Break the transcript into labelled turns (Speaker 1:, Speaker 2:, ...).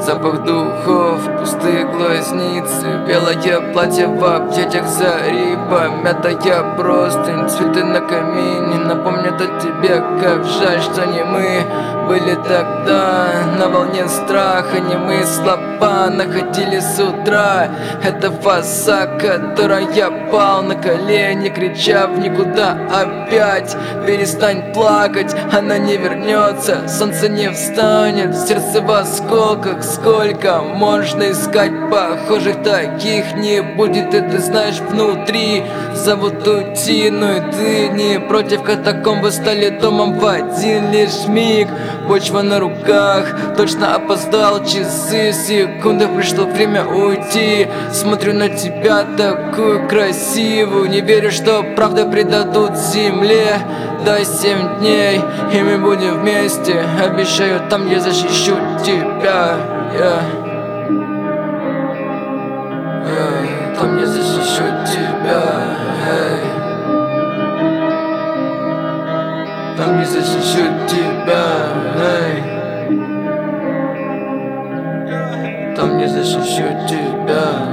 Speaker 1: Запах духов, пустые глазницы, белое платье в объятиях зари, помятая простынь, цветы на камине напомнят о тебе. Как жаль, что не мы были тогда на волне страха, не мы слова находили с утра. Это фаса, которая пал на колени, крича в никуда опять. Перестань плакать, она не вернется, солнце не встанет, сердце в осколках. Сколько можно искать похожих таких? Не будет, и ты знаешь внутри. Зовут уйти, но и ты не против. Катакомбы стали домом в один лишь миг. Почва на руках, точно опоздал, часы, секунды, пришло время уйти. Смотрю на тебя такую красивую, не верю, что правда предадут земле. Дай 7 дней, и мы будем вместе. Обещаю, там я защищу тебя. Там я защищу тебя. Там я защищу тебя. Там я защищу тебя.